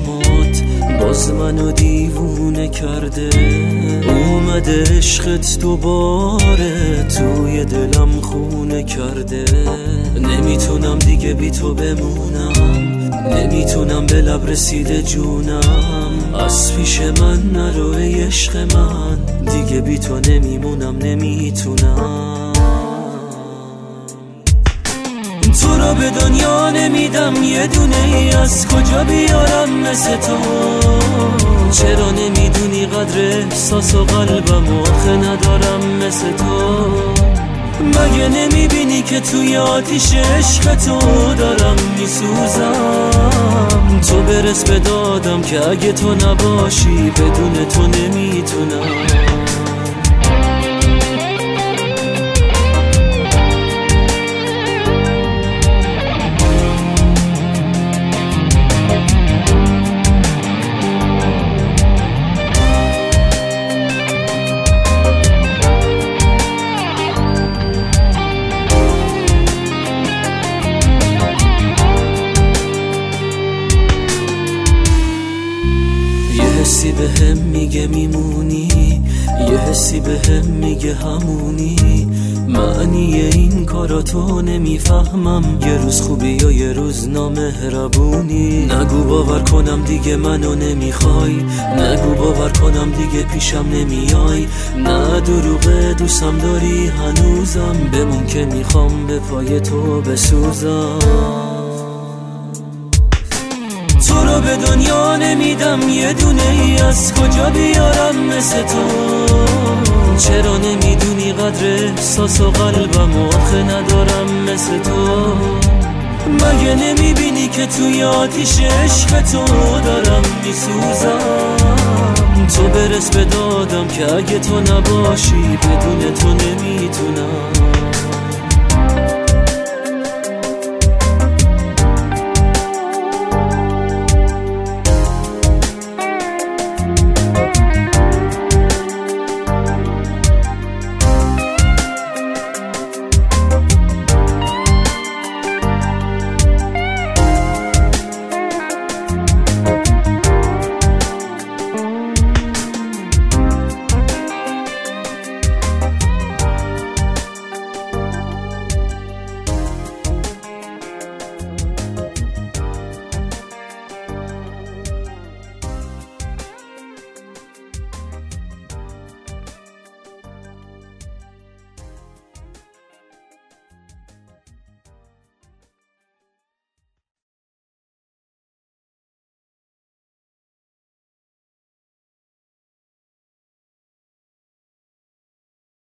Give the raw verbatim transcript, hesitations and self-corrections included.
چشمات باز منو دیوونه کرده. اومده عشقت دوباره توی دلم خونه کرده. نمیتونم دیگه بی تو بمونم، نمیتونم به لب رسیده جونم. از پیش من نرو ای عشق من، دیگه بی تو نمیمونم نمیتونم. تو رو به دنیا نمیدم یه دونه ای، از کجا بیارم مثل تو؟ چرا نمیدونی قدر احساس و قلبم آخه ندارم مثل تو؟ مگه نمیبینی که توی آتیش عشق تو دارم میسوزم؟ تو برس به دادم که اگه تو نباشی بدون تو نمیتونم. یه حسی به هم میگه میمونی، یه حسی به هم میگه همونی. معنی این کاراتو نمیفهمم، یه روز خوبی یا یه روز نامهربونی. نگو باور کنم دیگه منو نمیخوای، نگو باور کنم دیگه پیشم نمیای. نه دروغه دوستم داری هنوزم، بمون که میخوام به پای تو بسوزم. تو رو به دنیا نمیدم یه دونه ای، از کجا بیارم مثل تو؟ چرا نمیدونی قدر احساس و قلبم آخه ندارم مثل تو؟ مگه نمیبینی که توی آتیش عشق تو دارم میسوزم؟ تو برس به دادم که اگه تو نباشی بدون تو نمیتونم.